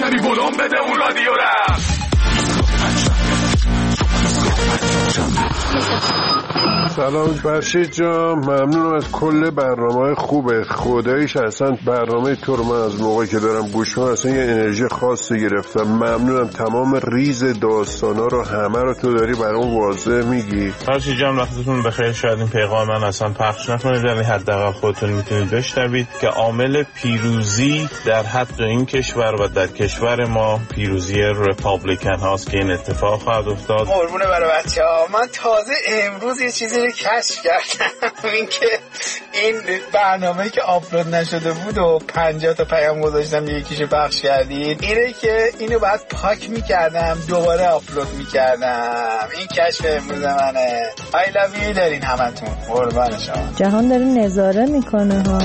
مشتری بلوم بده اون رادیو را. سلام فرشید جان، ممنونم از کل برنامه‌های خوبه. خداییش اصلا برنامه تو رو من از موقعی که دارم گوش می‌کنم اصلا یه انرژی خاصی گرفتم. ممنونم. تمام ریز داستانا رو همه رو تو داری برام واضح میگی. فرشید جان وقتتون بخیر. شاید این پیغام من اصلا پخش نکنید ولی حداقل خودتون میتونید بشنوید که عامل پیروزی در حد این کشور و در کشور ما پیروزی ریپابلیکن هاست که این اتفاق خواهد افتاد. قربونه برای بچه‌ها. من تازه امروز یه چیزی رو کشف کردم، این که این برنامه‌ای که آپلود نشده بود و 50 تا پیام گذاشتم یکیشو پخش کردید، اینه که اینو بعد پاک می‌کردم دوباره آپلود می‌کردم. این کشف امروز منه. I love you دارین همتون. قربان شما. جهان داره نظاره میکنه ها.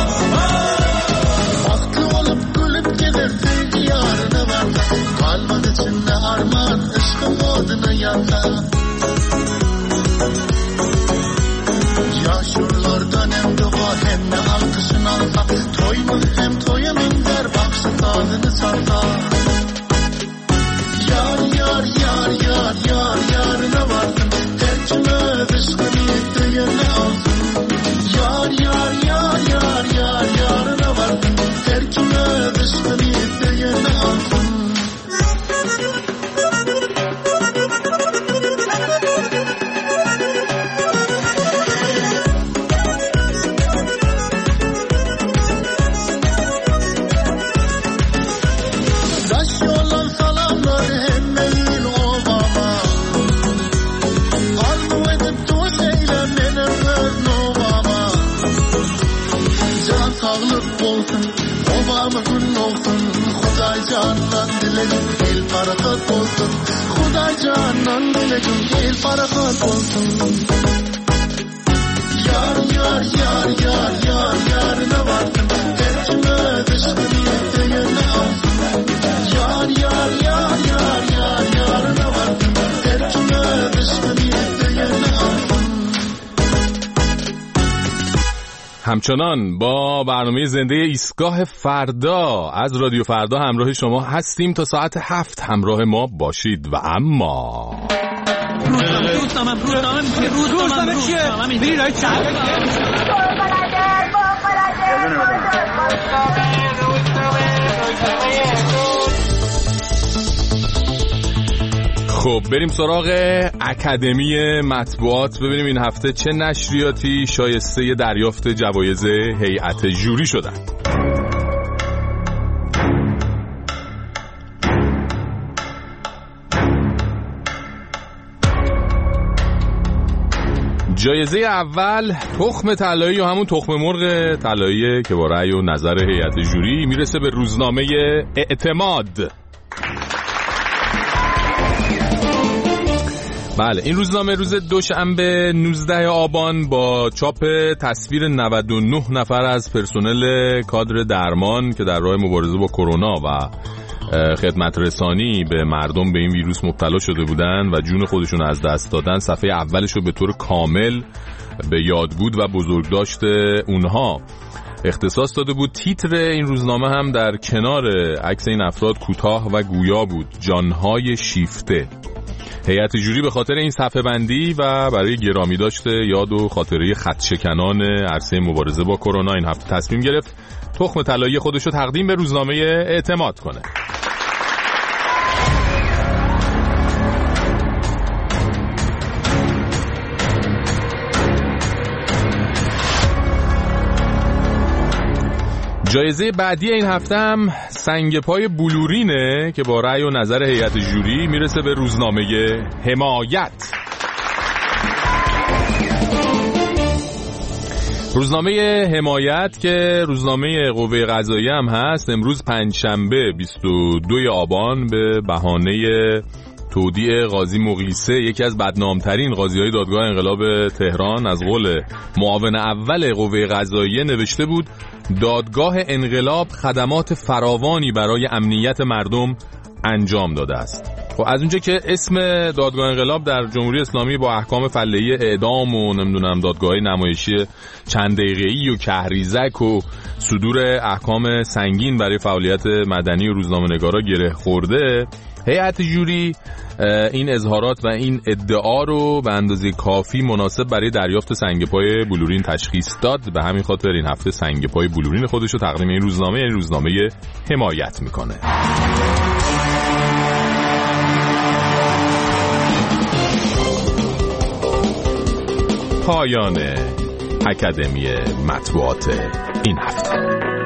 Yaşurlardan hem dua hem de alkışın alta Toy mu hem toya minber baksı tadını sarta Yar yar yar yar yar yarına vardın Tercüme dışkını düğüne aldın Yar yar yar yar yar yarına vardın Tercüme dışkını düğüne aldın el barakat olsun Xuda canan dileğim el barakat olsun Yar yar yar yar yar yarına vardım Tercüme dışkını düğüne alsın Yar yar yar yar yar yarına vardım Tercüme dışkını düğüne alsın همچنان با برنامه زنده ایستگاه فردا از رادیو فردا همراه شما هستیم تا ساعت 7 همراه ما باشید. و اما روزنامه چیه؟ میرای چند خب بریم سراغ اکادمی مطبوعات ببینیم این هفته چه نشریاتی شایسته دریافت جوایز هیئت ژوری شدن. جایزه اول تخم طلایی یا همون تخم مرغ طلایی که با رأی و نظر هیئت ژوری میرسه به روزنامه اعتماد. بله این روزنامه روز دوشنبه 19 آبان با چاپ تصویر 99 نفر از پرسنل کادر درمان که در راه مبارزه با کرونا و خدمت رسانی به مردم به این ویروس مبتلا شده بودن و جون خودشون از دست دادن صفحه اولش رو به طور کامل به یادبود و بزرگداشت اونها اختصاص داده بود. تیتر این روزنامه هم در کنار عکس این افراد کوتاه و گویا بود: جانهای شیفته. هیئت ژوری به خاطر این صفحه بندی و برای گرامی داشته یاد و خاطره خطشکنان عرصه مبارزه با کرونا این هفته تصمیم گرفت تخم طلایی خودش رو تقدیم به روزنامه اعتماد کنه. جایزه بعدی این هفته هم سنگ پای بلورینه که با رأی و نظر هیئت ژوری میرسه به روزنامه حمایت. روزنامه حمایت که روزنامه قوه قضاییه هم هست امروز پنجشنبه 22 آبان به بهانه تودیع قاضی مغیثه یکی از بدنامترین قاضی‌های دادگاه انقلاب تهران از قول معاون اول قوه قضاییه نوشته بود: دادگاه انقلاب خدمات فراوانی برای امنیت مردم انجام داده است. خب از اونجا که اسم دادگاه انقلاب در جمهوری اسلامی با احکام فله‌ای اعدام و نمیدونم دادگاه نمایشی چند دقیقه‌ای و کهریزک و صدور احکام سنگین برای فعالیت مدنی و روزنامه‌نگارا گره خورده، هیئت جوری این اظهارات و این ادعا رو به اندازه کافی مناسب برای دریافت سنگ پای بلورین تشخیص داد. به همین خاطر این هفته سنگ پای بلورین خودش رو تقدیم این روزنامه، یعنی روزنامه حمایت میکنه. پایان اکادمی مطبوعات این هفته.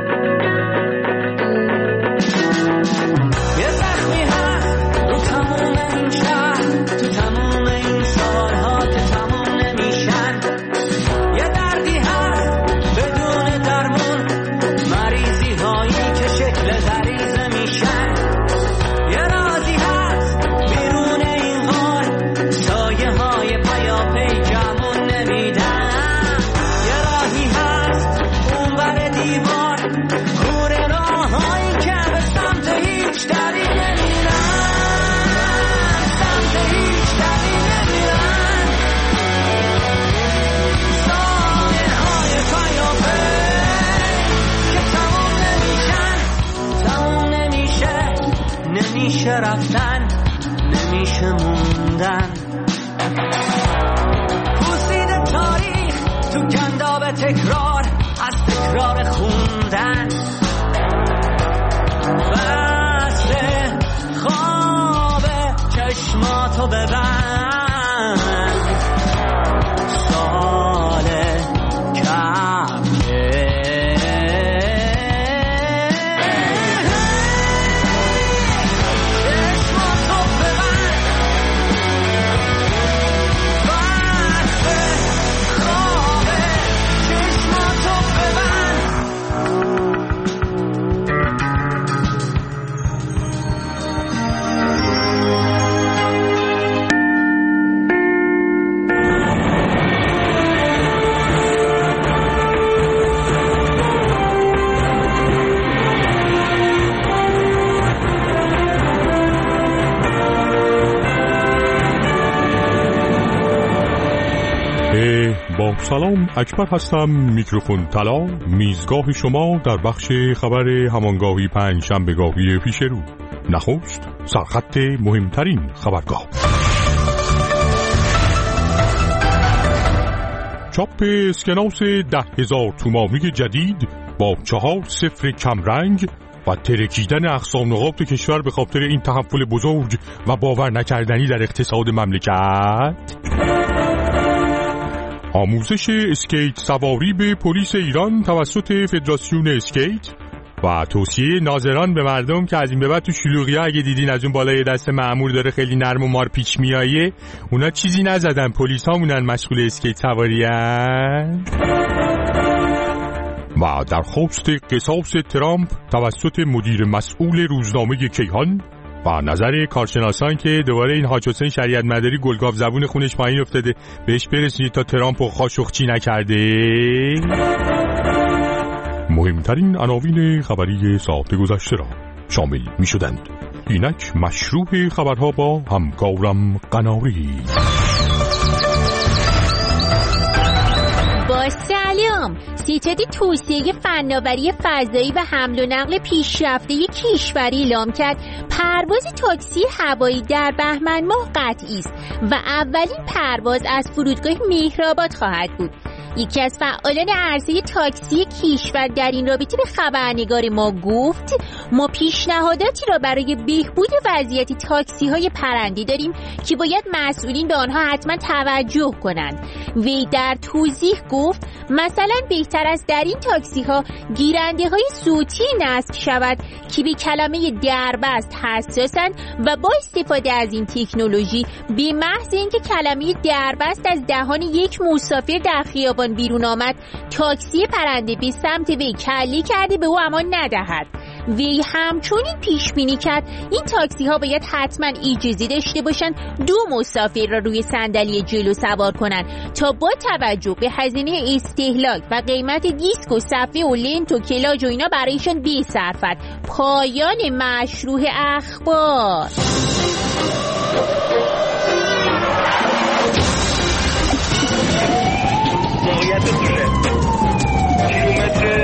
نمیشه رفتن، نمیشه موندن، پوسیده تاریخ تو گنداب تکرار، از تکرار خوندن، بسته خواب چشماتو ببند، سال کمه سلام، اکبر هستم، میکروفون طلا، میزگاه شما در بخش خبر همانگاهی پنجشنبهگاهی پیش رو. نخست سرخط مهمترین خبرگاه. چاپ اسکناس 10,000 تومانی جدید با 4 صفر کمرنگ و ترکیدن اقصا نقاط کشور به خاطر این تحول بزرگ و باور نکردنی در اقتصاد مملکت. آموزش اسکیت سواری به پلیس ایران توسط فدراسیون اسکیت و توصیه ناظران به مردم که از این به بعد تو شلوغی‌ها اگه دیدین از اون بالای دست مأمور داره خیلی نرم و مارپیچ میایه، اونا چیزی نزدن، پلیس ها مونن مشغول اسکیت سواری هن. و درخواست قصاص ترامپ توسط مدیر مسئول روزنامه کیهان و نظر کارشناسان که دوباره این حاج حسین شریعت مداری گلگاو زبون خونش پایین افتاده، بهش برسید تا ترامپ و خاشخچی نکرده. مهمترین عناوین خبری ساعت گذشته را شامل می شدند. اینک مشروع خبرها با همکارم قناری. با سلام، ستاد توسعه فناوری فضایی و حمل و نقل پیشرفته کشوری اعلام کرد پرواز تاکسی هوایی در بهمن ماه قطعی است و اولین پرواز از فرودگاه مهرآباد خواهد بود. یکی از فعالان عرصه تاکسی کشور در این رابطه به خبرنگار ما گفت ما پیشنهاداتی را برای بهبود وضعیت تاکسی های پرنده داریم که باید مسئولین به آنها حتما توجه کنند. وی در توضیح گفت مثلا بهتر است در این تاکسی ها گیرنده های صوتی نصب شود که به کلمه دربست حساسند و با استفاده از این تکنولوژی به محض اینکه کلمه دربست از دهان یک مسافر در خیابان بیرون آمد، تاکسی پرنده به سمت وی کلی کرده به او امان ندهد. وی همچنین پیش بینی کرد این تاکسی ها باید حتما اجازه داشته باشند 2 مسافر را روی صندلی جلو سوار کنند تا با توجه به هزینه استهلاک و قیمت دیسک و صفحه و لنت و کلاج و اینا برایشان بصرفد. پایان مشروع اخبار. موقعیت دوله کیلومتر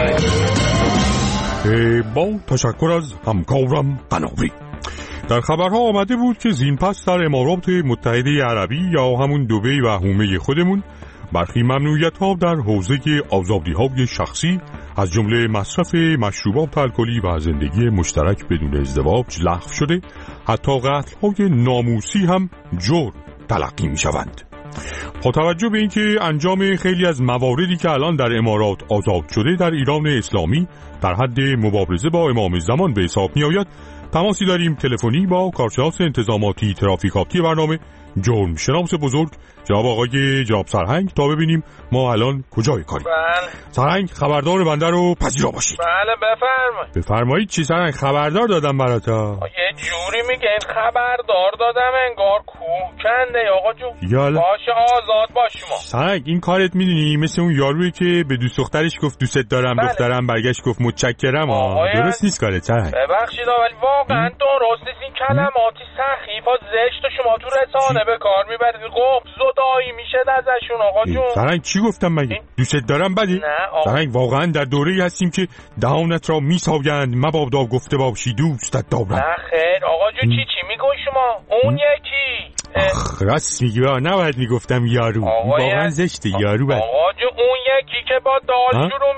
35. با تشکر از همکارم قناری. در خبرها آمده بود که زین پس در امارات متحده عربی یا همون دبی و حومه خودمون برخی ممنوعیت‌ها در حوزه آزادی‌های شخصی از جمله مصرف مشروبات الکلی و زندگی مشترک بدون ازدواج لغو شده. حتی قتل‌های ناموسی هم جرم تلقی می‌شوند. با توجه به اینکه انجام خیلی از مواردی که الان در امارات آزاد شده در ایران اسلامی در حد مبارزه با امام زمان به حساب می‌آید، تماسی داریم تلفنی با کارشناس انتظاماتی ترافیکاتی برنامه جرم شناس بزرگ جناب آقای جناب سرهنگ تا ببینیم ما الان کجای کاریم. بله. سرهنگ خبردار بنده رو پذیرا باشید. بله بفرمایید. بفرمایید. چی سرهنگ؟ خبردار دادم براتا. یه جوری میگه خبردار دادم انگار کوه کنده آقا جون. یالا. باشه آزاد باش شما. سرهنگ این کارت میدونی مثل اون یارویی که به دوست دخترش گفت دوست دارم. بله. دخترم برگشت گفت متشکرم. درست نیست کارت سرهنگ. ببخشید ولی واقعا درست نیست. این کلماتی سخیف و زشت و شما تو رسانه به کار میبرید. قبض زدایی میشه ازشون آقا جون. سرهنگ چی گفتم مگه؟ دوست دارم بده؟ نه آقا. سرهنگ واقعا در دوره‌ای هستیم که دهانت را میساویند مبادا گفته باشی دوستت دارم. نه خیر آقا جون. چی میگوی شما؟ اون یکی راست میگی. نباید میگفتم یارو. واقعا زشته یارو. آقا جون اون یکی که با دال شروع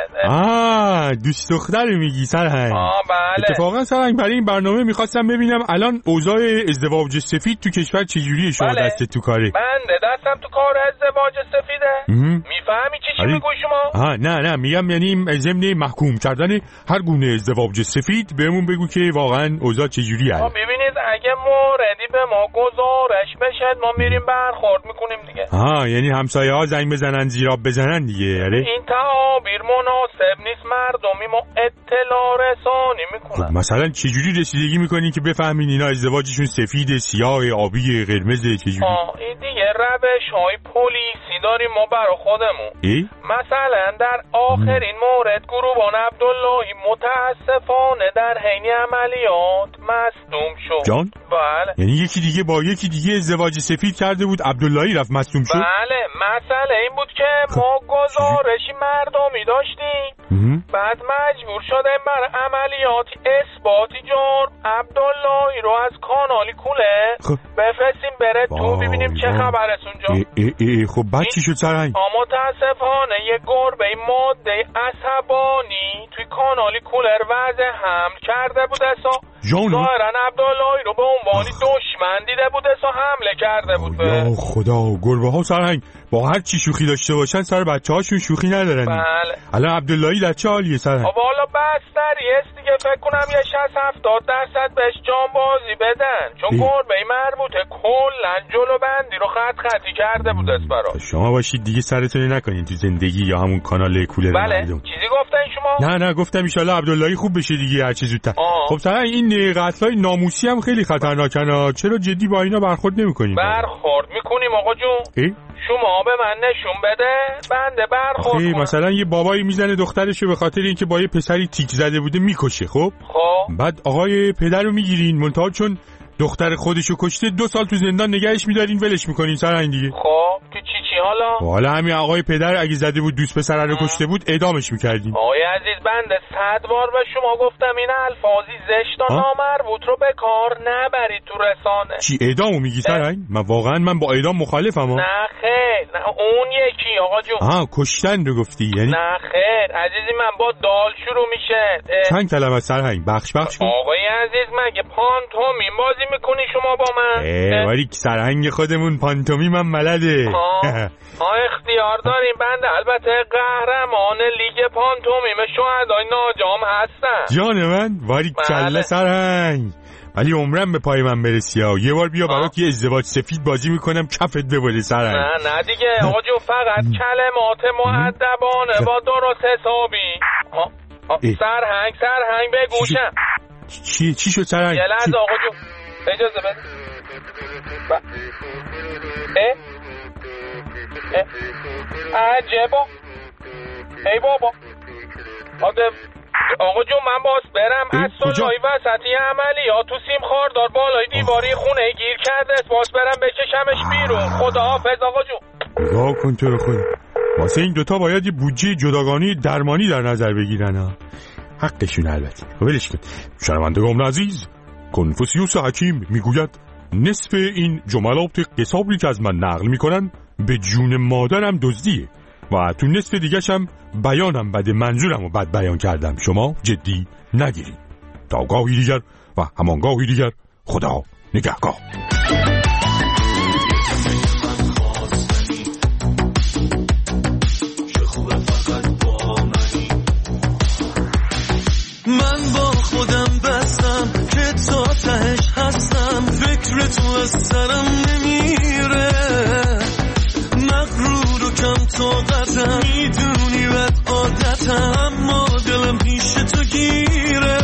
میشه. دوست دختر میگی سرهنگ. بله. اتفاقا سرهنگ برای این برنامه میخواستم ببینم الان اوضاع ازدواج سفید تو کشور چجوریه. شما بله. دست تو کاره؟ بنده دستم تو کار ازدواج سفیده. میفهمی چی میگوی شما؟ نه میگم یعنی ضمن محکوم کردن هر گونه ازدواج سفید بهمون بگو که واقعا اوضاع چجوریه. ببینید اگه موردی به ما گزارش بشه ما میریم برخورد میکنیم دیگه. یعنی همسایه ها زنگ بزنن زیراب بزنن دیگه. این تعابیر مناسب نیست. مردمی ما اطلاع رسانی میکنن. خب مثلا چجوری رسیدگی میکنین که بفهمین اینا ازدواجشون سفید، سیاه، آبی، قرمز؟ چجوری؟ این دیگه روش های پلیسی داریم ما برا خودمون. مثلا در آخرین مورد گروبان عبداللهی متاسفانه در حین عملیات مصدوم شد. جان؟ بله. یعنی یکی دیگه با یکی دیگه ازدواج سفید کرده بود عبداللهی رفت مصدوم شد؟ بله. مسئله این بود که ما گزارشی مردمی داشتیم. بعد مجبور شدیم برای عملیاتی اثباتی جرم عبداللهی رو از کانالی کوله بفرستیم بره تو ببینیم چه خبر است اونجا. خب بعد چی شد سرهنگ؟ متاسفانه یه گربه ماده عصبانی توی کانالی کولر وضع حمل کرده بود. ظاهرا عبداللهی رو به عنوانی دشمن دیده بود حمله کرده بود. یا خدا. گربه ها سرهنگ با هر چی شوخی داشته باشن سر بچه هاشون شوخی ندارن. بله. الان عبداللهی در چه حالیه سرهنگ؟ والا بستری است دیگه. فکر کنم یه 60-70% بهش جان بازی بدن چون گربه مربوطه کلا جلو بندی رو خطی کرده بود برا. شما باشید دیگه سرتون نکنین تو زندگی یا همون کانال کولر. بله. چیزی گفتن شما؟ نه گفتم ان شاءالله عبداللهی خوب بشه دیگه هر چه زودتر. خب سرهنگ این قتلای ناموسی هم خیلی خطرناکن. چرا جدی با اینا برخورد نمی‌کنین؟ برخورد می‌کنیم آقا جون. شما به من نشون بده بنده برخورد کنم. مثلا یه بابایی میزنه دخترشو به خاطر اینکه با یه پسری تیک زده بوده میکشه. خب بعد آقای پدر رو میگیرین منتها چون دختر خودشو کشته 2 سال تو زندان نگهش میدارین ولش میکنین سرهنگ دیگه. خب تو چی حالا همین آقای پدر اگه زده بود دوست پسر رو کشته بود اعدامش میکردین. آقای عزیز بنده 100 بار به شما گفتم این الفاظی زشت و نامربوط رو به کار نبرید تو رسانه. چی اعدامو میگی سرهنگ؟ من با اعدام مخالفم. نه خیر. نه اون یکی آقا جون. کشتن رو گفتی یعنی؟ نه خیر عزیزی من با دال شروع میشه. چند کلمه سرهنگ بخش کن. آقای عزیز مگه پانتومیم بازی میکنی شما با من؟ ولی سرهنگ خودمون پانتومیم هم بلده. اختیار داریم بنده. البته قهرمان لیگ پانتومیم شهدای ناجام هستن. جان من واری کله سرهنگ. ولی عمرم به پای من برسی یه بار بیا برات یه ازدواج سفید بازی میکنم کفت ببره سرهنگ. نه دیگه آقا جو فقط کلمات مؤدبانه با درست حسابی. سرهنگ بگوشم. چی شد سرهنگ؟ یه لحظه آقا جو اجازه بده. عجبا. ای بابا آقا جون من باز برم از لای وسطی عملیات تو سیم خاردار بالای دیواری خونه گیر کرده، باز برم بکشمش بیرون. خداحافظ آقا جون. نگاه کن تو رو خدا، واسه این دوتا باید یه بودجه جداگانه درمانی در نظر بگیرن ها. حقشون البته. ولش کن. شنوندگان عزیز، کنفوسیوس حکیم میگوید نصف این جملات قصابی که از من نقل میکنن به جون مادرم دزدیه و تو نصف دیگه هم بیانم بده، منظورم رو بد بیان کردم، شما جدی نگیرید. تا گاهی دیگر و همان گاهی دیگر، خدا نگهدار. من با خودم بستم که تا تهش هستم، فکر تو از سرم نمیره، مغرور و کم طاقتم، میدونی بد عادتم، اما دلم پیش تو گیره،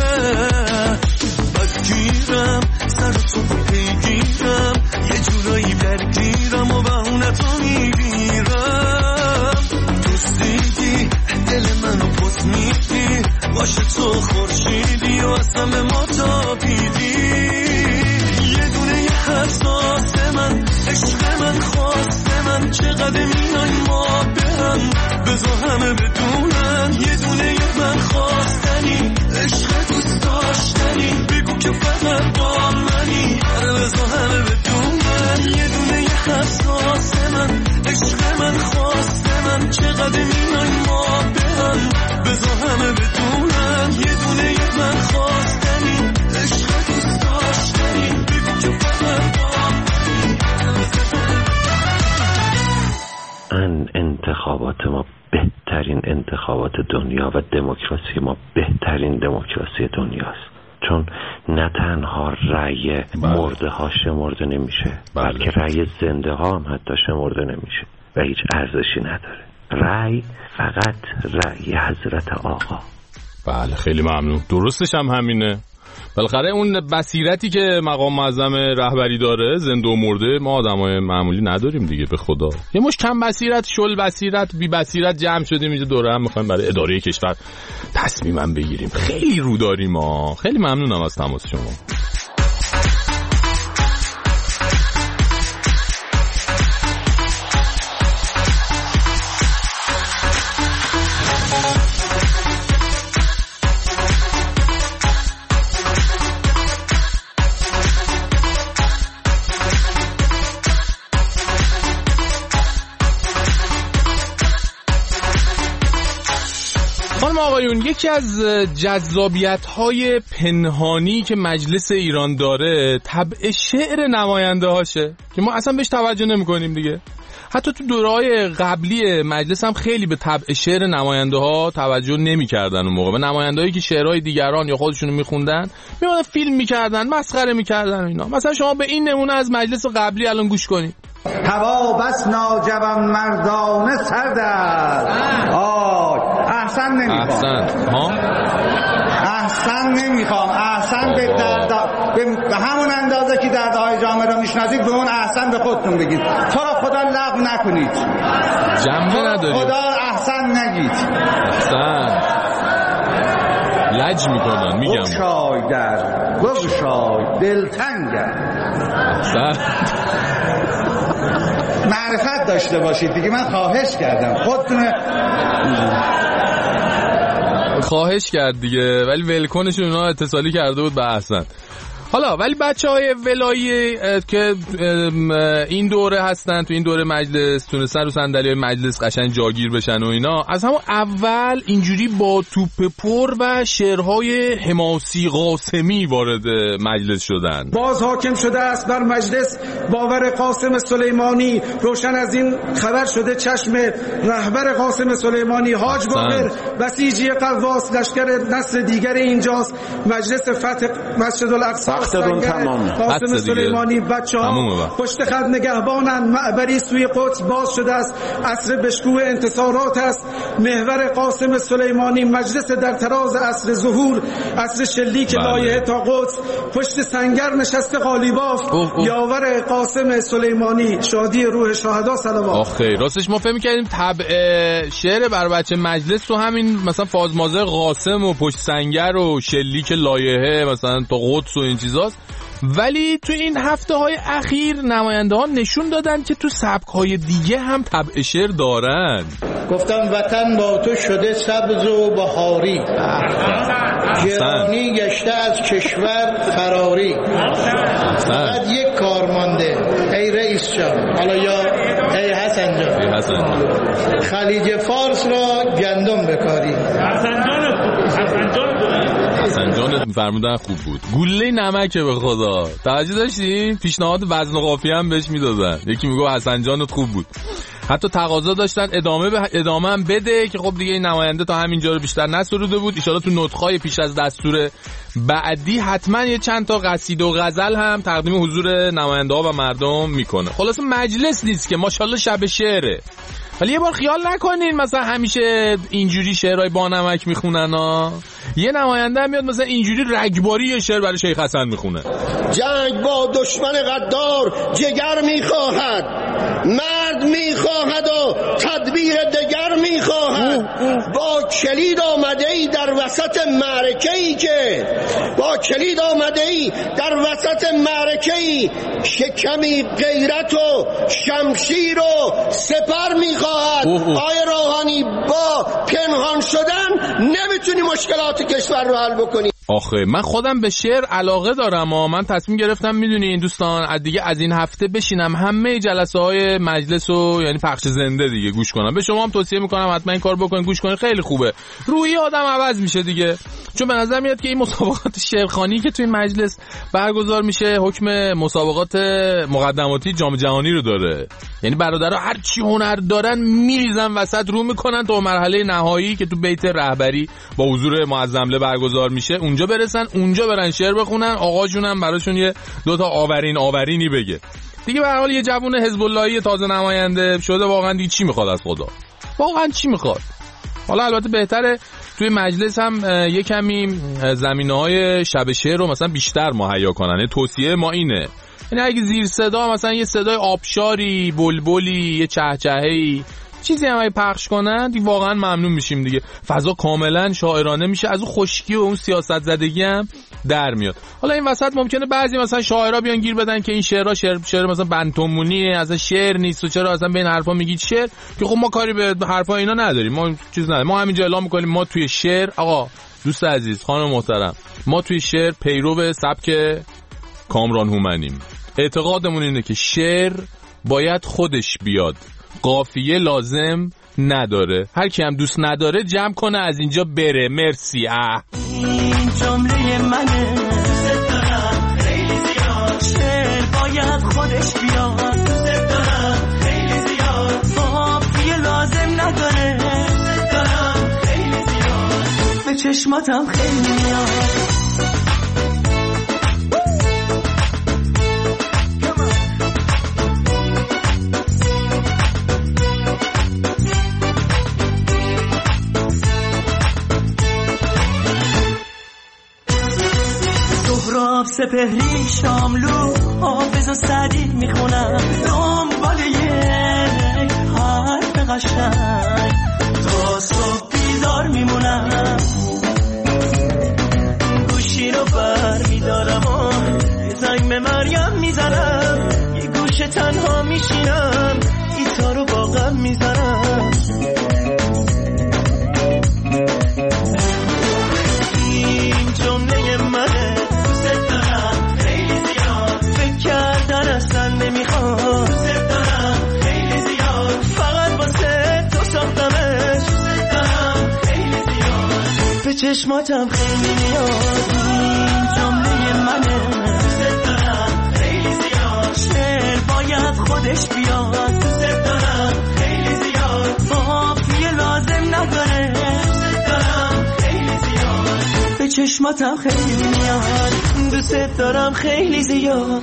بدگیرم سر تو پیگیرم، یه جورایی درگیرم و بهونه تو میگیرم، دوستیدی دل منو پس میدی، باشه تو خورشیدی و اصلا به ما تابیدی، یه دونه یه حساس من، عشق من، خواست من، چقدر مینای ما به هم، بذار همه بدونن، یه دونه یه من خواستنی، عشق دوست داشتنی، بگو که فقط با منی، آره بذار همه بدونن، یه دونه یه حساس من، عشق من، خواست من، چقدر مینای ما به هم، بذار همه بدونن، یه دونه یه من خواستنی، عشق دوست داشتنی، بگو که فقط با منی. انتخابات ما بهترین انتخابات دنیا و دموکراسی ما بهترین دموکراسی دنیاست، چون نه تنها رأی مرده ها شمرده نمیشه، بلکه رأی زنده ها هم حتی شمرده نمیشه و هیچ ارزشی نداره. رأی فقط رأی حضرت آقا. بله خیلی ممنون. درستش هم همینه. بالاخره اون بصیرتی که مقام معظم رهبری داره، زنده و مرده، ما آدمای معمولی نداریم دیگه. به خدا یه مش کم بصیرت، شل بصیرت، بی بصیرت جمع شدیم اینجا دوره هم میخوایم برای اداره کشور تصمیمم بگیریم. خیلی رو داریم ما. خیلی ممنونم از تماس شما. آقایون، یکی از جذابیت‌های پنهانی که مجلس ایران داره طبع شعر نماینده هاشه که ما اصلا بهش توجه نمی‌کنیم دیگه. حتی تو دوره‌های قبلی مجلس هم خیلی به طبع شعر نماینده ها توجه نمی‌کردن اون موقع. و نماینده‌هایی که شعرهای دیگران یا خودشونو می‌خوندن میومدن فیلم می‌کردن، مسخره می‌کردن اینا. مثلا شما به این نمونه از مجلس قبلی الان گوش کنید. هوا بس ناجوان مردانه سرد است. احسن نمیخوام. احسن نمیخوام. احسن به همون اندازه که دردهای جامعه را میشناسید به اون احسن به خودتون بگید. تو را خدا لغو نکنید. جنبه ندارید. خدا احسن نگید. احسن لج میکنن. میگم بگشای در بگشای دلتنگم. احسن معرفت داشته باشید دیگه. من خواهش کردم خودتون خواهش کرد دیگه، ولی ولکنشون اونا اتصالی کرده بود به احسن. حالا ولی بچهای ولایی که این دوره هستن، تو این دوره مجلس تونستن رو صندلی مجلس قشنگ جاگیر بشن و اینا، از همون اول اینجوری با توپ پر و شعرهای حماسی قاسمی وارد مجلس شدن. باز حاکم شده است بر مجلس باور قاسم سلیمانی. روشن از این خبر شده چشم رهبر قاسم سلیمانی. حاج باقر بسیجی قواس لشکر نسل دیگر اینجاست. مجلس فتح مسجد الاقصی وقتتون تمام. قاسم سلیمانی بچه‌ها پشت خط نگهبانند. معبری سوی قدس باز شده است. عصر بشکوه انتصارات است. محور قاسم سلیمانی مجلس در تراز عصر ظهور، عصر شلیک لایحه تا قدس. پشت سنگر نشسته قالیباف یاور قاسم سلیمانی. شادی روح شهدا صلوات. آخه راستش ما فهم می‌کردیم طبع شعر بر بچه مجلس تو همین مثلا فازمازه قاسم و پشت سنگر و شلیک لایحه مثلا تا قدس و این چیزاست، ولی تو این هفته‌های اخیر نماینده‌ها نشون دادن که تو سبک‌های دیگه هم طبع شعر دارن. گفتم وطن با تو شده سبز و بهاری، گرانی گشته از کشور فراری، فقط یک کار مانده ای رئیس جان، حالا یا ای حسن جان، خلیج فارس را گندم بکاری. حسن جان فرمودن خوب بود. گوله نمکه به خدا. توجه داشتین؟ پیشنهاد وزن و قافیه هم بهش میدادن. یکی میگه حسن جانت خوب بود. حتی تقاضا داشتن ادامه هم بده که خب دیگه این نماینده تا همینجا رو بیشتر نسروده بود. ان شاءالله تو نطقای پیش از دستور بعدی حتما یه چند تا قصیده و غزل هم تقدیم حضور نماینده‌ها و مردم میکنه. خلاص مجلس نیست که ماشاءالله شب شعره. ولی یه بار خیال نکنین مثلا همیشه اینجوری شعرهای با نمک میخونن ها. یه نماینده هم میاد مثلا اینجوری رگباری یه شعر برای شیخ حسن میخونه. جنگ با دشمن غدار جگر میخواهد، مرد میخواهد و تدبیر دگر میخواهد. با کلید آمده ای در وسط معرکه ای که با کلید آمده ای در وسط معرکه ای شکمی غیرت و شمشیر و سپر میخواهد. آقای روحانی با پنهان شدن نمیتونی مشکلات کشور رو حل بکنی. آخه من خودم به شعر علاقه دارم و من تصمیم گرفتم میدونین دوستان دیگه از این هفته بشینم همه جلسه های مجلس و یعنی پخش زنده دیگه گوش کنم. به شما هم توصیه میکنم حتما این کار بکنین، گوش کنین، خیلی خوبه. روحی آدم عوض میشه دیگه. چون به نظر میاد که این مسابقات شعرخوانی که توی مجلس برگزار میشه حکم مسابقات مقدماتی جام جهانی رو داره. یعنی برادرها هر چی هنر دارن میریزن وسط رو میکنن تا مرحله نهایی که تو بیت رهبری با حضور معظمله برگزار میشه اونجا برسن، اونجا برن شعر بخونن، آقاشون هم براشون یه دوتا آورینی بگه. دیگه به هر حال یه جوون حزب اللهی تازه نماینده شده، واقعا دیگه چی میخواد از خدا؟ واقعا چی میخواد؟ حالا البته بهتره توی مجلس هم یه کمی زمینه‌های شب شعر رو مثلا بیشتر مهیا کنن. توصیه ما اینه، یعنی اگه زیر صدا مثلا یه صدای آبشاری، بلبلی، یه چهچهه‌ای چیزی هم پخش کنن دیگه واقعا ممنون میشیم دیگه. فضا کاملا شاعرانه میشه، از اون خشکی و اون سیاست زدگی هم در میاد. حالا این وسط ممکنه بعضی مثلا شاعرها بیان گیر بدن که این شعرها شعر مثلا بنتومونیه، اصلا شعر نیست و چرا اصلا به این حرفا میگید شعر، که خب ما کاری به حرفا اینا نداریم، ما چیز نداریم. ما همینجا اعلام میکنیم ما توی شعر، آقا دوست عزیز خانم محترم، ما توی شعر پیرو سبک کامران هومنیم. اعتقادمون اینه که شعر باید خودش بیاد، قافیه لازم نداره. هر کی هم دوست نداره جمع کنه از اینجا بره. مرسی. این جمله منه، دوست دارم خیلی زیاد، شعر باید خودش بیاد، دوست دارم خیلی زیاد، قافیه لازم نداره، دوست دارم خیلی زیاد، به چشماتم خیلی میاد. سپهری شاملو حافظ و سعدی میخونم، دنبال یک حرف قشنگ تا صبح بیدار میمونم، گوشی رو بر میدارم و یه زنگ به مریم میزنم، یه گوشه تنها میشینم گیتار رو با غم میزنم. این جمله منه، اصلا نمیخوام، دوست دارم خیلی زیاد، فقط واسه تو ساختمش، دوست دارم خیلی زیاد، به چشماتم خیلی میاد. این جمله منه، دوست دارم خیلی زیاد، شعر باید خودش بیاد، دوست دارم خیلی زیاد، قافیه لازم نداره، دوست دارم خیلی زیاد، به چشماتم خیلی میاد، دوست دارم خیلی زیاد.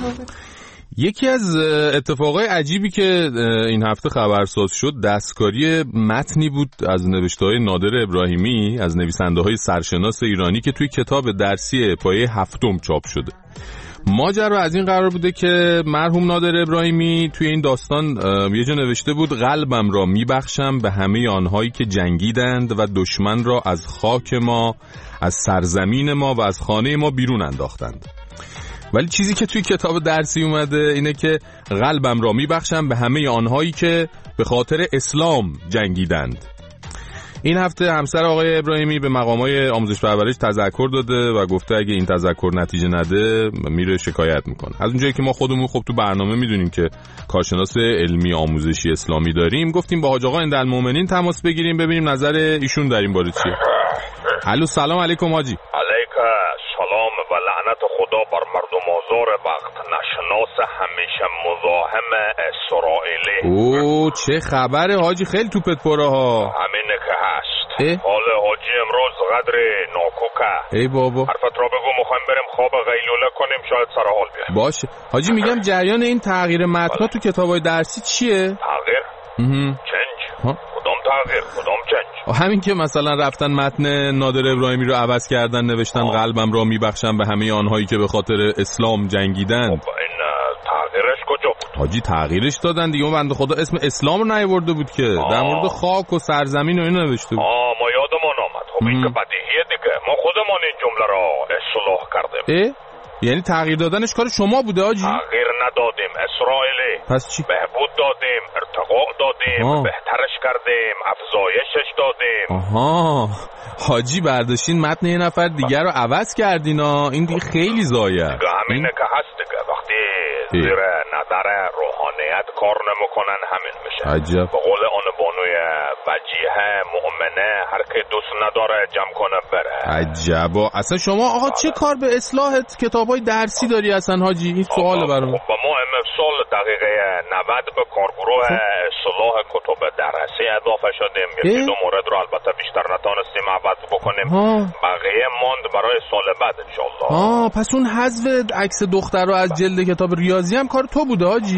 یکی از اتفاقای عجیبی که این هفته خبرساز شد دستکاری متنی بود از نوشته‌های نادر ابراهیمی از نویسنده‌های سرشناس ایرانی که توی کتاب درسی پایه 7 چاپ شده. ماجرا از این قرار بوده که مرحوم نادر ابراهیمی توی این داستان یه جا نوشته بود قلبم را میبخشم به همه آنهایی که جنگیدند و دشمن را از خاک ما، از سرزمین ما و از خانه ما بیرون انداختند. ولی چیزی که توی کتاب درسی اومده اینه که قلبم را میبخشم به همه آنهایی که به خاطر اسلام جنگیدند. این هفته همسر آقای ابراهیمی به مقامات آموزش پرورش تذکر داده و گفته اگه این تذکر نتیجه نده میره شکایت میکنه. از اونجایی که ما خودمون خب تو برنامه میدونیم که کارشناس علمی آموزشی اسلامی داریم، گفتیم با حاج آقا اندالمومنین تماس بگیریم ببینیم نظر ایشون در این باره چیه. الو سلام علیکم حاجی. علیکم سلام و لعنت خدا بر مردم آزار وقت نشناس همیشه مزاحم اسرائیلی. او چه خبره حاجی، خیلی توپت پره ها. همینه که هست. حال حاجی امروز قدر ناکوکه. ای بابا حرفت را بگو، میخوایم بریم خواب غیلوله کنیم شاید سر حال بیایم. باشه حاجی، میگم جریان این تغییر متن تو کتابای درسی چیه؟ تغییر؟ چنج. کدام تغییر؟ کدام چنج؟ همین که مثلا رفتن متن نادر ابراهیمی رو عوض کردن، نوشتن قلبم را میبخشم به همه آنهایی که به خاطر اسلام جنگیدن. این تغییرش کجا بود؟ حاجی تغییرش دادن دیگه، اون بنده خدا اسم اسلام رو نیاورده بود که در مورد خاک و سرزمین و اینا نوشته بود. ما یادمون آمد. خب این که بدیهیه دیگه، ما خودمون این جمله را اصلاح کردیم. یعنی تغییر دادنش کار شما بوده حاجی؟ تغییر ندادیم اسرائیلی. پس چی؟ بهبود دادیم، ارتقاء دادیم، بهترش کردیم، افزایشش دادیم. آها حاجی برداشتین متن یه نفر دیگر رو عوض کردین ها، این دیگه خیلی ضایعه. دیگه همینه که هست دیگه، وقتی زیر نظر روحانیت کار نمیکنن همین میشه. عجب. به قول آن بانوی وجیه مؤمنه هر که دوست نداره جمع کنه بره. عجبا. اصلا شما آقا چه کار به اصلاح کتابای درسی داری اصلا حاجی؟ این سواله برام. خب ما امسال دقیقه 90 به کارگروه اصلاح کتب درسی اضافه شدیم. یکی دو مورد رو البته بیشتر نتونستیم عوض بکنیم. بقیه ماند برای سال بعد انشالله. پس اون حذف عکس دختر رو از جلد کتاب ریاضی هم کار تو بوده حاجی؟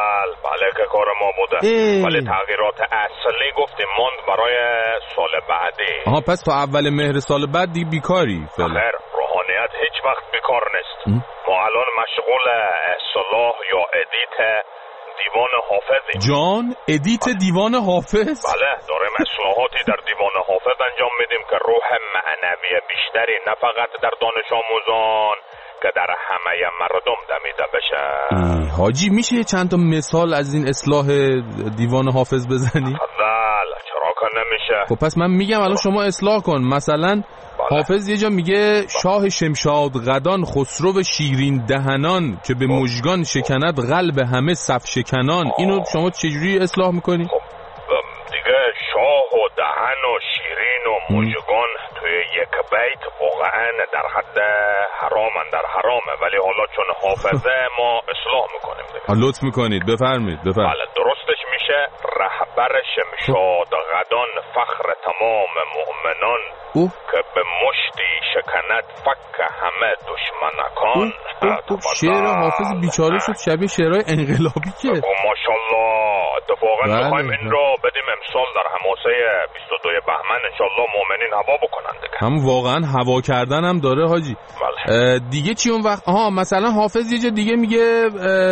بله که کار ما بوده. ولی تغییرات اصلی گفتیم ماند برای سال بعدی. پس تا اول مهر سال بعد دیگه بیکاری فعلا. خیر روحانیت هیچ وقت بیکار نیست. ما الان مشغول اصلاح یا ادیت دیوان حافظیم. جان ادیت دیوان حافظ؟ بله داریم اصلاحاتی در دیوان حافظ انجام میدیم که روح معنوی بیشتری نه فقط در دانش آموزان که در همه مردم دمیده بشه. حاجی میشه چند تا مثال از این اصلاح دیوان حافظ بزنی؟ بله چرا که نمیشه. خب پس من میگم الان شما اصلاح کن. مثلا حافظ یه جا میگه شاه شمشاد قدان خسرو شیرین دهنان که به مژگان شکند قلب همه صف شکنان. اینو شما چجوری اصلاح میکنی؟ خب دیگه شاه و دهن و شیرین و مژگان توی یک بیت واقعا در حد حرامن، در حرامه، ولی حالا چون حافظه ما اصلاح میکنیم دیگه. لطف میکنید بفرمایید. بله درستش میشه رهبر شمشاد قدان فخر تمام مؤمنان که به مشتی شکند فک همه دشمنکان. شعر حافظ بیچاره شد شبیه شعرهای انقلابی که ماشاءالله. اتفاقا میخوایم این رو بدیم امسال در حماسه 22 بهمن انشالله مؤمنین هوا بکنن دیگه. هم واقعا هوا کردن هم داره حاجی. دیگه چی اون وقت؟ مثلا حافظ یه جا دیگه میگه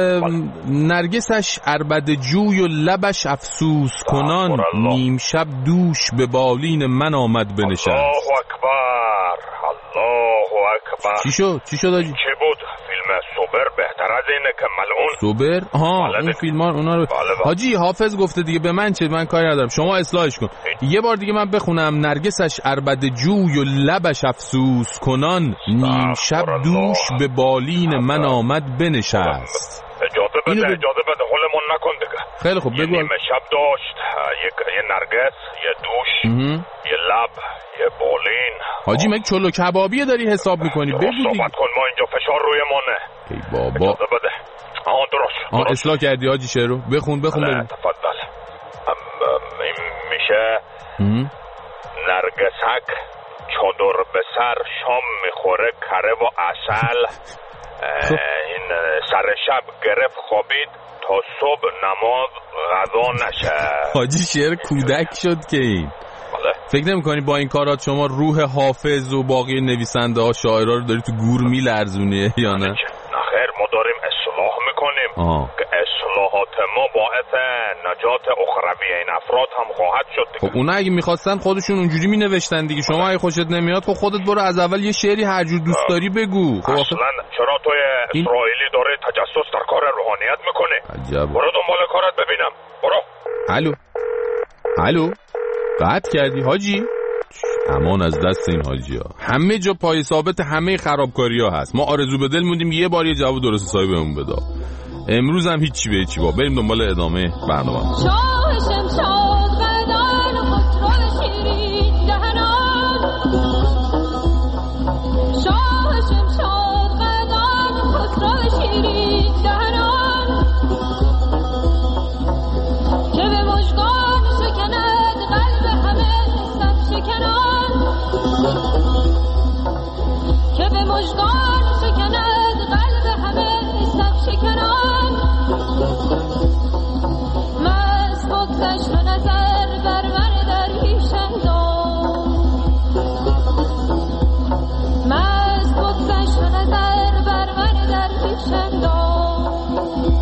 نرگسش عربد جوی و لبش افسوس کنان نیم شب دوش به بالین من آمد بنشست. الله اکبر الله اکبر. چی شد حاجی؟ چی بود؟ فیلم سوبر بهتر از اینه که ملعون. سوبر؟ اون فیلمان اونا رو حاجی حافظ گفته دیگه به من چه، من کاری ندارم، شما اصلاحش کن. یه بار دیگه من بخونم نرگسش عربد جوی و لبش افسوس کنان نیم شب دوش به بالین من آمد بنشست. اجازه بده قولمون نکن دیگه. خیلی خوب بگو. نیم شب داشت یه نرگس، یه دوش، یه لب، یه بالین. حاجی مگه چلو کبابیه داری حساب میکنی؟ بگو دیگه. صحبت کن، ما اینجا فشار روی مانه. ای بابا. اجازه بده. درست. اصلاح کردی حاجی شعر رو؟ بخون بریم. تفضل. میشه نرگسک چادر به سر شام میخوره کره و عسل. این سر شب گرفت خوابید تا صبح نماز غذا نشه. حاجی شعر کودک شد که این. فکر نمی‌کنی با این کارات شما روح حافظ و باقی نویسنده ها شاعرها رو داری تو گور میلرزونی یا نه؟ نه خیر، ما داریم اصلاح میکنیم که اصلاحات ما باعث نجات اخروی این افراد هم خواهد شد. خب اونا اگه میخواستن خودشون اونجوری مینوشتن دیگه. شما اگه خوشت نمیاد خب خودت برو از اول یه شعری هر جور دوست داری بگو. خب اصلا چرا توی اسرائیلی داره تجسس در کار روحانیت میکنه؟ عجب. برو دنبال کارت ببینم. برو. الو قطع کردی حاجی؟ امان از دست این حاجی ها. همه جا پای ثابت همه خرابکاری ها هست. ما آرزو به دل موندیم یه بار یه جواب درست حسابی بهمون بده. امروز هم هیچی به هیچی. با بریم دنبال ادامه برنامه. شاه شمشاد قدان و خسرو شیرین دهنان، شاه شمشاد قدان و خسرو شیرین دهنان، که به مژگان شکند قلب همه صف شکنان، که به مژگان شکند قلب همه صف شکنان. مست بگذشت و نظر بر من درویش انداز، مست بگذشت و نظر بر من درویش انداز.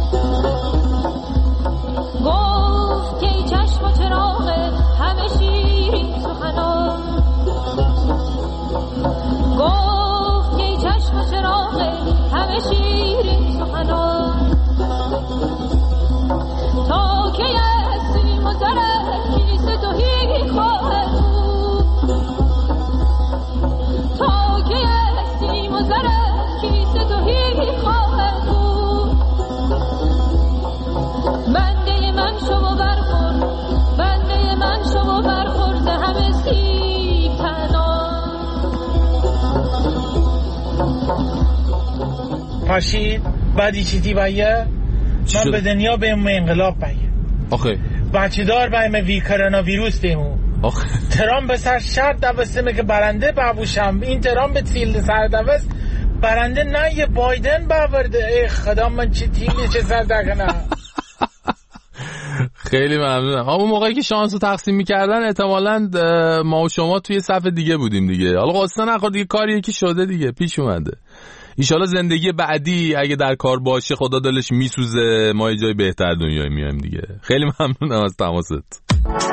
گفت که ای چشم و چراغ همه شیرین سخنان، گفت که ای چشم و چراغ همه شیرین سخنان. تا که یسیم و زرک کیسه تهی خواهد بود، تا که یسیم و زرک کیسه تهی خواهد بود. بنده من شو و برخور، بنده من شو و برخورد همه سیب تنان. پاشید بعدی چیزی باید من به دنیا بهم انقلاب باید آخه بچه دار بایم وی کرونا ویروس بهمون. آخه ترام به سر شرط دوسته که برنده بابوشم. این ترام به تیل سر دوست برنده نه یه بایدن باورده. ای خدا من چه تیلی چه سر دکنم. خیلی ممنونم. اون موقعی که شانس رو تقسیم میکردن احتمالاً ما و شما توی صف دیگه بودیم دیگه. حالا قصه نخور دیگه، کاری که شده دیگه پیش اومده. انشالله زندگی بعدی اگه در کار باشه خدا دلش میسوزه ما یه جای بهتر دنیای میایم دیگه. خیلی ممنونم از تماست.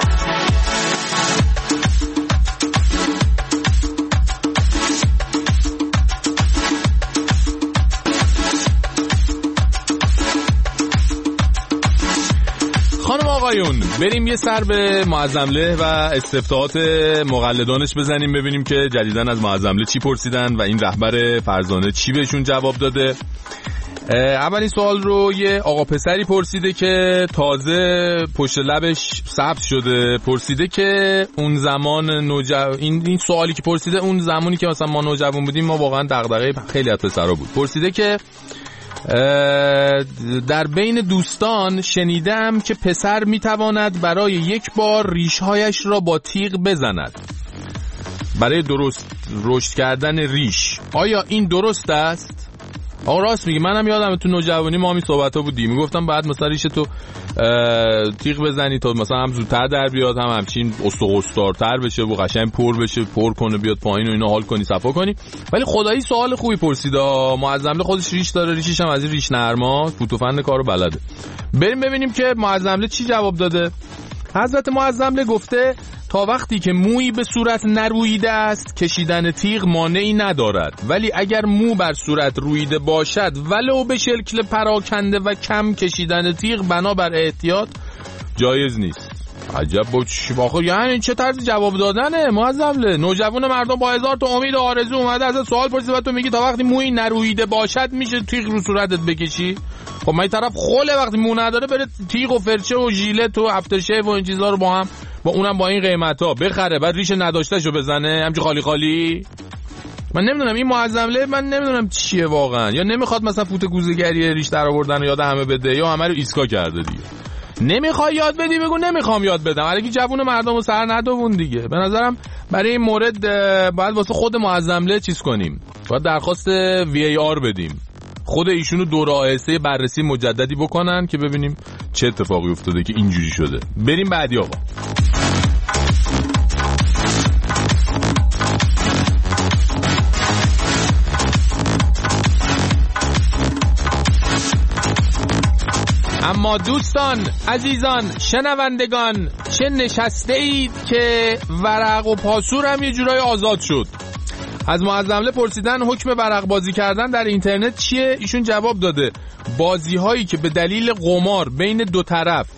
خانم آقایون بریم یه سر به معظمله و استفتاحات مقلدانش بزنیم ببینیم که جدیدن از معظمله چی پرسیدن و این رهبر فرزانه چی بهشون جواب داده. اولین سوال رو یه آقا پسری پرسیده که تازه پشت لبش ثبت شده. پرسیده که اون زمان این سوالی که پرسیده اون زمانی که مثلا ما نوجوان بودیم ما واقعا دغدغه خیلی از پسرا بود. پرسیده که در بین دوستان شنیدم که پسر میتواند برای یک بار ریشهایش را با تیغ بزند برای درست رشد کردن ریش. آیا این درست است؟ آقا راست میگی. منم یادم تو نوجوانی ما همین صحبت‌ها بودیم. میگفتم بعد مثلا ریش تو تیغ بزنی تا مثلا هم زودتر در بیاد هم همچین استوارتر بشه و قشنگ پر بشه، پر کنه بیاد پایین و اینا حال کنی صفا کنی. ولی خدایی سوال خوبی پرسید. معظمله خودش ریش داره، ریشش هم از این ریش نرما، فوتوفن کارو بلده. بریم ببینیم که معظمله چی جواب داده. حضرت معظمله گفته تا وقتی که مویی به صورت نرویده است کشیدن تیغ مانعی ندارد، ولی اگر مو بر صورت رویده باشد ولو به شکل پراکنده و کم کشیدن تیغ بنابر احتیاط جایز نیست. عجب با یعنی چه طرز جواب دادنه معظمله؟ نوجوان مردم با هزار تا امید و آرزو اومده از سوال پرسید و تو میگی تا وقتی مویی نرویده باشد میشه تیغ رو صورتت بکشی؟ خب من طرف خله وقتی مو نداره بره تیغ و فرچه و ژیلت و افترشیو و این چیزا رو با هم با اونم با این قیمتا بخره بعد ریش نداشتهشو بزنه همچه خالی خالی. من نمیدونم این معظمله من نمیدونم چیه واقعا. یا نمیخواد مثلا فوت گوزه‌گری ریش در آوردن یاد همه بده یا همه رو ایسکا کرده دیگه. نمیخوای یاد بدی بگو نمیخوام یاد بدم. الکی جوون مردمو سر ندوون دیگه. به نظرم برای این مورد باید واسه خود معظمله چیز کنیم، باید درخواست VAR بدیم، خود ایشونو دوره آهسته بررسی مجددی بکنن که ببینیم چه اتفاقی افتاده که اینجوری شده. بریم بعدی آقا. اما دوستان عزیزان شنوندگان، چه نشسته اید که ورق و پاسور هم یه جورای آزاد شد. از معظمله پرسیدن حکم ورق بازی کردن در اینترنت چیه؟ ایشون جواب داده بازی هایی که به دلیل قمار بین دو طرف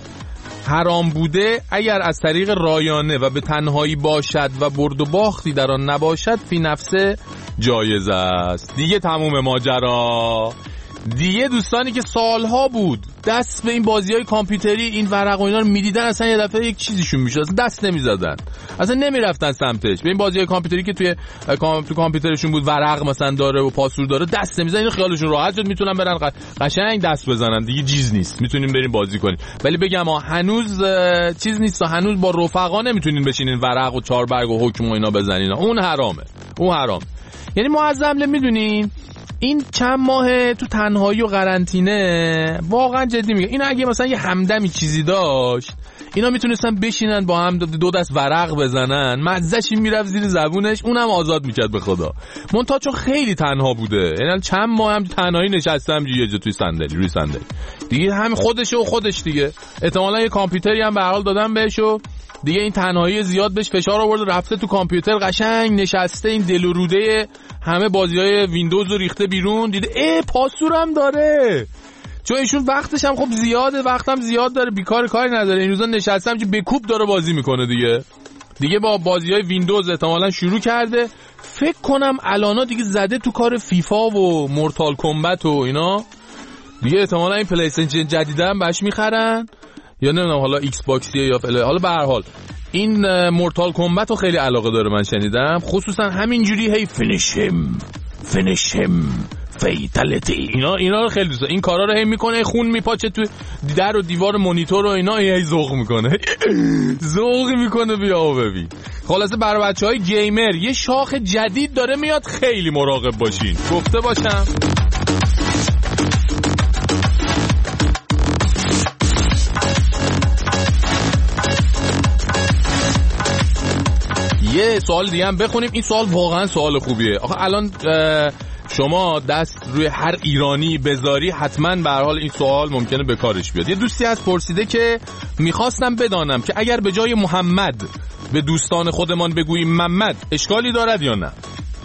حرام بوده اگر از طریق رایانه و به تنهایی باشد و برد و باختی در آن نباشد فی نفسه جایز است. دیگه تموم ماجرا. دیگه دوستانی که سالها بود دست به این بازی‌های کامپیوتری این ورق و اینا رو می‌دیدن، اصلا یه دفعه یک چیزیشون میشد، اصلا دست نمی‌زدن، اصلا نمی‌رفتن سمتش. به این بازی‌های کامپیوتری که توی کامپیوترشون بود ورق مثلا داره و پاسور داره دست نمی‌زدن، اینو خیالشون راحت شد میتونن برن قشنگ دست بزنن، دیگه چیز نیست، میتونیم بریم بازی کنیم. ولی بگم هنوز چیز نیست، هنوز با رفقا نمیتونین بشینین ورق و چهار برگ و حکم و اینا بزنین، اون حرامه، اون حرام. یعنی معظمله میدونین این چند ماه تو تنهایی و قرنطینه واقعا جدی میگه، اینا اگه مثلا یه همدمی چیزی داشت اینا میتونستن بشینن با هم دو دست ورق بزنن، مزه‌ش میرفت زیر زبونش، اونم آزاد میکرد به خدا. منتها چون خیلی تنها بوده، یعنی چند ماه هم تنهایی نشسته هم یه جا توی صندلی روی صندلی دیگه، هم خودش و خودش دیگه احتمالاً یه کامپیوتری هم به هر حال دادن بهش و دیگه این تنهایی زیاد بهش فشار آورده، رفته تو کامپیوتر قشنگ نشسته، این دل و روده همه بازی‌های ویندوز رو ریخته بیرون، دیده پاسور هم داره، چون ایشون وقتش هم خب زیاده، وقت هم زیاد داره، بیکار کاری نداره، این روزا نشسته هم که به کوب داره بازی میکنه دیگه با بازی‌های ویندوز احتمالاً شروع کرده. فکر کنم الانا دیگه زده تو کار فیفا و مورتال کمبت و اینا دیگه، احتمالاً این پلی استیشن جدیدا هم باش میخرن یا نمیدونم حالا ایکس باکسیه یا حالا به هر حال این مورتال کمبت رو خیلی علاقه داره، من شنیدم خصوصا همینجوری هی فینیشم فیتالیتی اینا رو خیلی دوست داره، این کارا رو هی میکنه، خون میپاچه تو در و دیوار مانیتور و اینا، هی ذوق میکنه بیا و ببین. خلاصه برای بچهای گیمر یه شاخ جدید داره میاد، خیلی مراقب باشین، گفته باشم. یه سوال دیگه هم بخونیم، این سوال واقعا سوال خوبیه. آخه الان شما دست روی هر ایرانی بذاری حتما به هر حال این سوال ممکنه به کارش بیاد. یه دوستی از پرسیده که میخواستم بدانم که اگر به جای محمد به دوستان خودمان بگوییم محمد اشکالی دارد یا نه.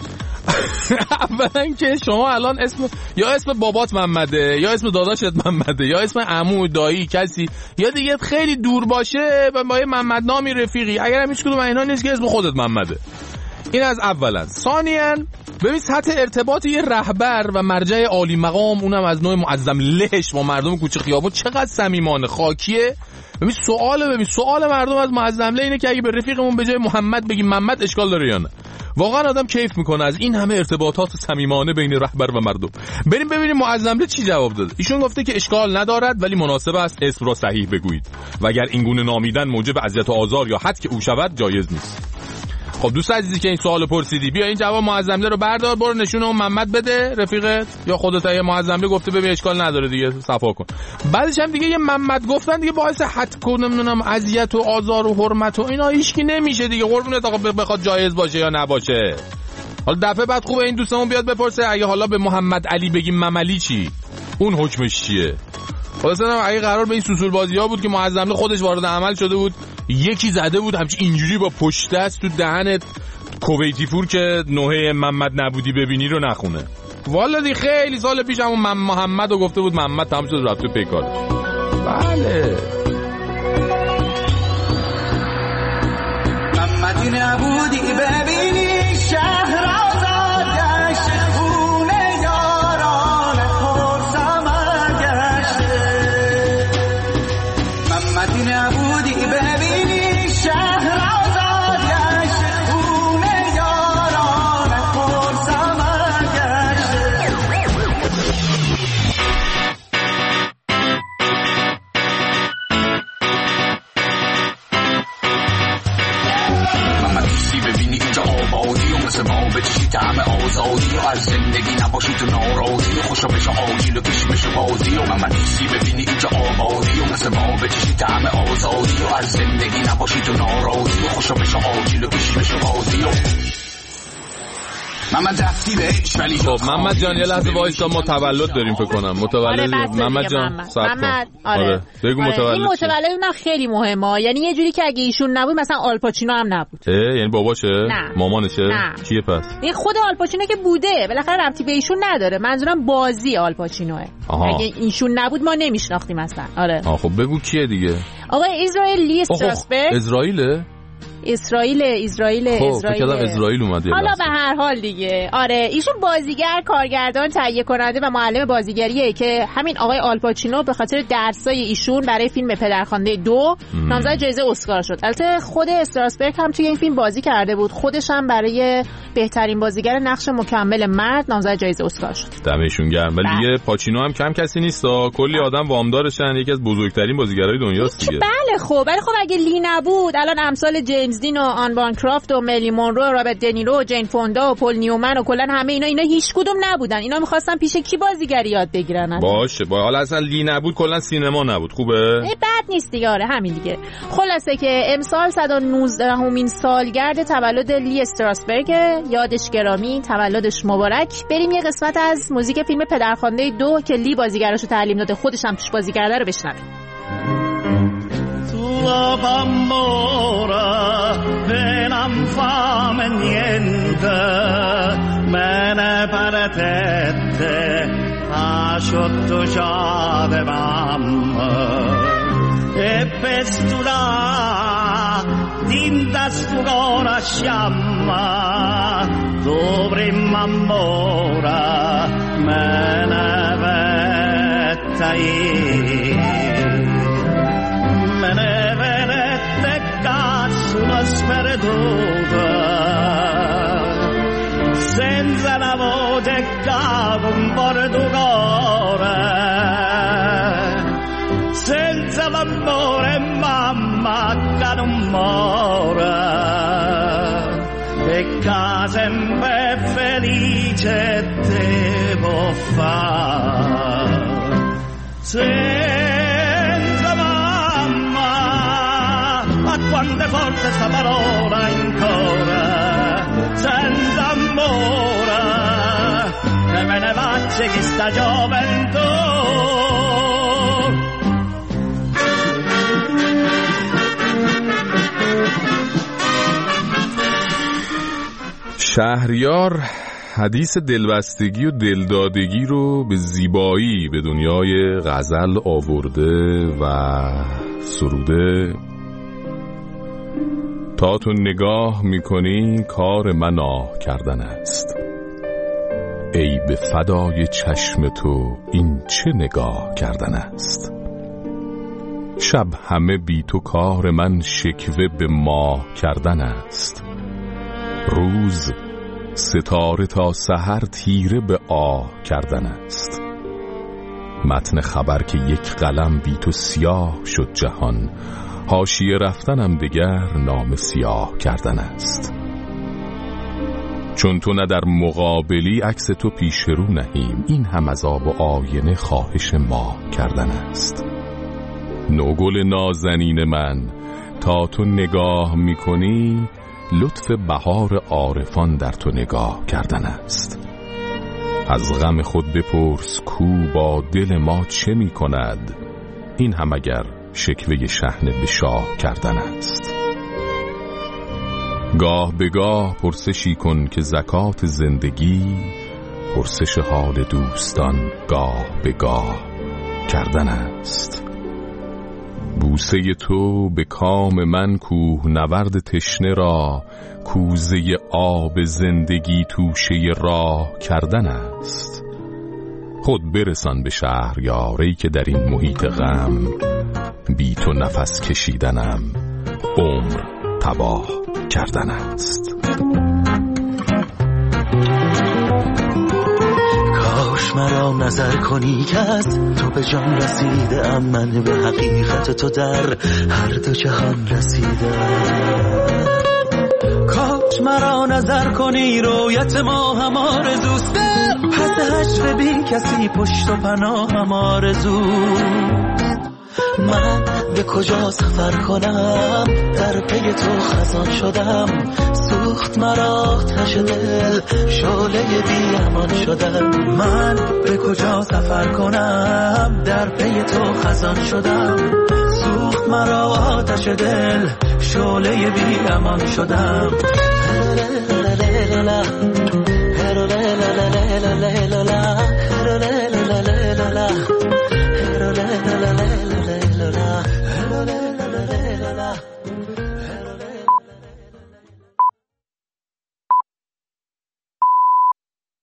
اولا که شما الان اسم بابات محمده یا اسم داداشت محمده یا اسم عمو دایی کسی یا دیگه خیلی دور باشه و با یه محمد نامی رفیقی، اگر هم هیچ کدوم اینا نیست که اسم خودت محمده. این از اولا. ثانیاً ببین سطح ارتباط یه رهبر و مرجع عالی مقام، اونم از نوع معظم لهش با مردم کوچه خیابون چقدر صمیمانه خاکیه. ببین سوال مردم از معظم له اینه که اگه به رفیقمون به جای محمد بگیم محمد اشکال داره یا نه. واقعا آدم کیف میکنه از این همه ارتباطات صمیمانه بین رهبر و مردم. بریم ببینیم معظم له چی جواب داده. ایشون گفته که اشکال ندارد ولی مناسب است اسم را صحیح بگویید و اگر این گونه نامیدن موجب اذیت و آزار یا حد که او شود جایز نیست. خب دوست عزیزی که این سوالو پرسیدی، بیا این جواب معظم له رو بردار، برو نشون اون محمد بده رفیقت یا خودت، یه معظم له گفته ببین اشکال نداره دیگه صفا کن. بعدش هم دیگه یه محمد گفتن دیگه باعث حد نمیدونم اذیت و آزار و حرمت و اینا هیچکی نمیشه دیگه، قربونت آقا بخواد جایز باشه یا نباشه. حالا دفعه بعد خوبه این دوستمون بیاد بپرسه اگه حالا به محمد علی بگیم مملی چی، اون حکمش چیه. خلاصا اگه قرار به این سوسول بازی‌ها بود که معظم له خودش وارد عمل شده بود، یکی زده بود همچین اینجوری با پشت دست تو دهنت کویتی پور که نوحه محمد نبودی ببینی رو نخونه. والله خیلی سال پیش همون محمد رو گفته بود محمد تمام شد رفت تو پیکارش. بله محمدی نبودی ببینی شهر آزاد گشت، خونه یاران پرسم گشته. محمدی نبودی ببینی شهر آزاد گشت، خونه یاران پرسم گشته. محمد دوستی ببینی بچشی طعم آزادی و از زندگی نباشی تو ناراضی و خوشا بشه آجیل و پیش بشه بازی و من نیستی ببینی اینجا آبادی و مثل ما بچشی طعم آزادی و از زندگی نباشی تو ناراضی و خوشا بشه آجیل و پیش بشه بازی و محمد رفتی بهش ولی خب محمد جان یه لحظه وایسا، ما تولد داریم فکر کنم. متولد محمد جان محمد. آره بگو متولد. این متولد من خیلی مهمه، یعنی یه جوری که اگه ایشون نبود مثلا آلپاچینو هم نبود. یعنی باباشه؟ نه. مامانشه؟ نه. کیه پس؟ این خود آلپاچینو که بوده بالاخره ربطی به ایشون نداره، منظورم بازی آلپاچینوه. اگه ایشون نبود ما نمیشناختیم اصلا. آره خب بگو کیه دیگه؟ آقا اسرائیل لی استراسبرگ. اسرائیله؟ اسرائیل اسرائیل اومده. حالا به هر حال دیگه آره ایشون بازیگر، کارگردان، تهیه کننده و معلم بازیگریه که همین آقای آلپاچینو به خاطر درسای ایشون برای فیلم پدرخوانده 2 نامزد جایزه اسکار شد. البته خود استراسبرگ هم توی این فیلم بازی کرده بود، خودش هم برای بهترین بازیگر نقش مکمل مرد نامزد جایزه اسکار شد. دمشون گرم. ولی دیگه پاچینو هم کم کسی نیست، کلی آدم وامدارشن، یکی از بزرگترین بازیگرای دنیاست دیگه. بله خب اگه لی نبود الان امثال جیمز دین و آن بانکرافت و ملی مونرو و رابرت دنیرو و جین فوندا و پل نیومن و کلا همه اینا هیچ کدوم نبودن. اینا می‌خواستن پیش کی بازیگری یاد بگیرن. باشه حالا اصلا لی نبود کلا سینما نبود. خوبه بد نیست دیگه. آره همین دیگه. خلاصه که امسال 119مین سالگرد تولد لی استراسبرگ، یادش گرامی، تولدش مبارک. بریم یه قسمت از موزیک فیلم پدرخوانده 2 که لی بازیگراشو تعلیم داده، خودش هم توش بازی کرده رو بشنویم. La bambora non fame niente, me ne paretette a sotto già de mamma e pestula dinta stugora sciamma dovremmo ancora me ne vettai me ne venette cazzo una sperduta senza la voce cavo un portucore senza l'amore mamma che non muore e che sempre felice devo fare senza mamma a quante forte sta parola ancora senza amore che me ne faccia chi sta gioventù شهریار حدیث دلبستگی و دلدادگی رو به زیبایی به دنیای غزل آورده و سروده. تا تو نگاه میکنی کار من آه کردن است، ای به فدای چشم تو این چه نگاه کردن است. شب همه بی تو کار من شکوه به ماه کردن است، روز ستاره تا سحر تیره به آه کردن است. متن خبر که یک قلم بی تو سیاه شد جهان، حاشیه رفتنم دگر نام سیاه کردن است. چون تو نه در مقابلی عکس تو پیش رو نهیم، این هم از آب و آینه خواهش ما کردن است. نوگل نازنین من تا تو نگاه میکنی، لطف بهار عارفان در تو نگاه کردن است. از غم خود بپرس کو با دل ما چه می کند، این هم اگر شکوه شحنه به شاه کردن است. گاه به گاه پرسشی کن که زکات زندگی، پرسش حال دوستان گاه به گاه کردن است. بوسه تو به کام من کوه نورد تشنه را، کوزه آب زندگی توشه راه کردن است. خود برسان به شهریاری که در این محیط غم، بی تو نفس کشیدنم عمر تباه کردن است. کاش مرا نظر کنی که از تو به جان رسیده ام، من به حقیقت تو در هر دو جهان رسیده. کاش چشم مرا نظر کنی رویت ما هم آرزوست پس حشر بی کسی پشت و پناه هم آرزو من به کجا سفر کنم در پی تو خزان شدم سوخت مرا آتش دل شعله بی امان شدم من به کجا سفر کنم در پی تو خزان شدم سوخت مرا آتش دل شعله بی امان شدم